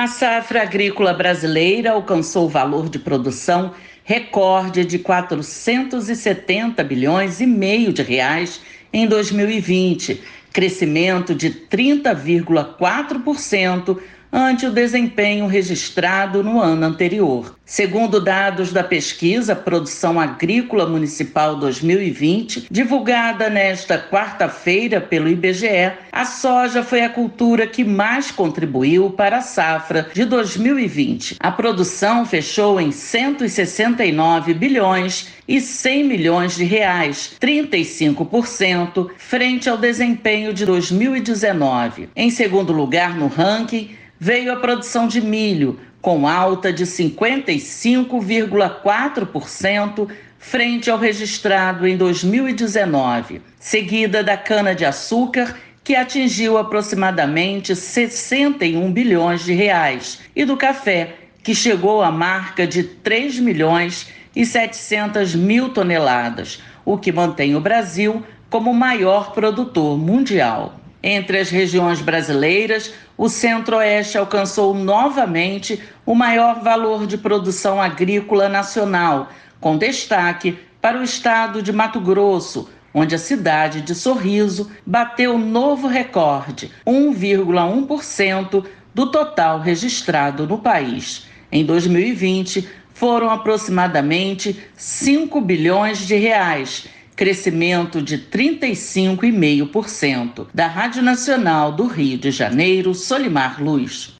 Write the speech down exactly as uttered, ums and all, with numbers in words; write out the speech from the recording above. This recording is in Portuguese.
A safra agrícola brasileira alcançou o valor de produção recorde de quatrocentos e setenta bilhões e meio de reais em dois mil e vinte, crescimento de trinta vírgula quatro por cento ante o desempenho registrado no ano anterior. Segundo dados da pesquisa Produção Agrícola Municipal dois mil e vinte, divulgada nesta quarta-feira pelo I B G E, a soja foi a cultura que mais contribuiu para a safra de dois mil e vinte. A produção fechou em cento e sessenta e nove bilhões e cem milhões de reais, trinta e cinco por cento, frente ao desempenho de dois mil e dezenove. Em segundo lugar no ranking, veio a produção de milho, com alta de cinquenta e cinco vírgula quatro por cento frente ao registrado em dois mil e dezenove, seguida da cana-de-açúcar, que atingiu aproximadamente sessenta e um bilhões de reais, e do café, que chegou à marca de três milhões e setecentas mil toneladas, o que mantém o Brasil como o maior produtor mundial. Entre as regiões brasileiras, o Centro-Oeste alcançou novamente o maior valor de produção agrícola nacional, com destaque para o estado de Mato Grosso, onde a cidade de Sorriso bateu novo recorde, um vírgula um por cento do total registrado no país. Em dois mil e vinte, foram aproximadamente cinco bilhões de reais, crescimento de trinta e cinco vírgula cinco por cento. Da Rádio Nacional do Rio de Janeiro, Solimar Luz.